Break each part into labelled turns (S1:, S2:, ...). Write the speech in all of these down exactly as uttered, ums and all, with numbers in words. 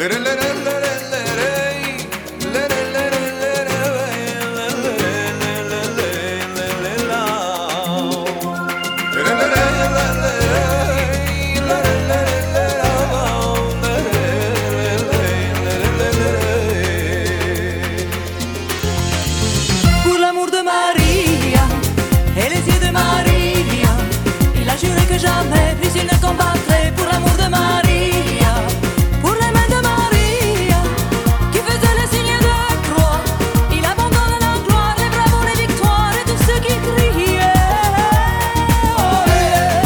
S1: Pour l'amour de Maria et les yeux de Maria, il a juré que jamais plus il ne combattrait. Pour l'amour de Maria, pour les mains de Maria qui faisaient le signe de croix, il abandonne la gloire, les bravos, les victoires et tous ceux qui criaient ohé,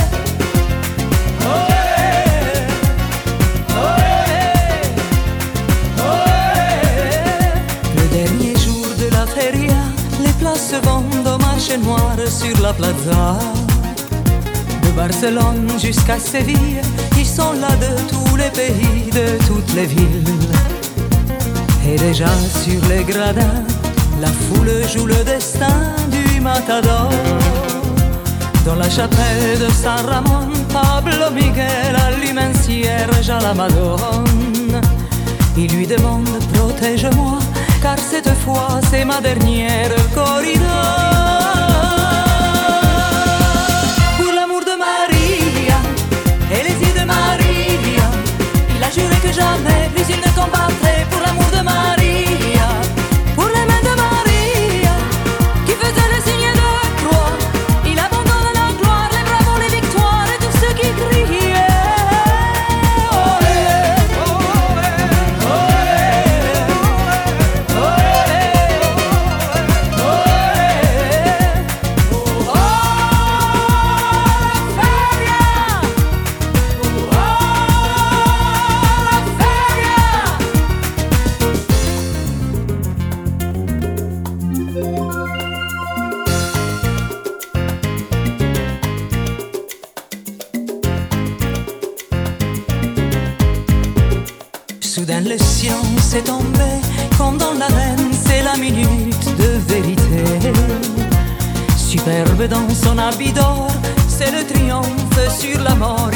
S1: ohé, ohé, ohé. Le dernier jour de la feria, les places se vendent au marché noir sur la plaza. De Barcelone jusqu'à Séville, ils sont là de tous les pays, de toutes les villes. Et déjà sur les gradins, la foule joue le destin du matador. Dans la chapelle de San Ramon, Pablo Miguel allume un cierge à la Madone. Il lui demande protège-moi, car cette fois c'est ma dernière corrida. Pour l'amour de Maria et les yeux de Maria, il a juré que jamais plus il ne combattrait. Pour l'amour de Maria, pour les mains de Maria qui faisaient le signe de croix, il abandonne la gloire, les bravos, les victoires et tous ceux qui criaient ohé, ohé, ohé, Soudain le silence est tombé, comme dans l'arène, c'est la minute de vérité. Superbe dans son habit d'or, c'est le triomphe sur la mort,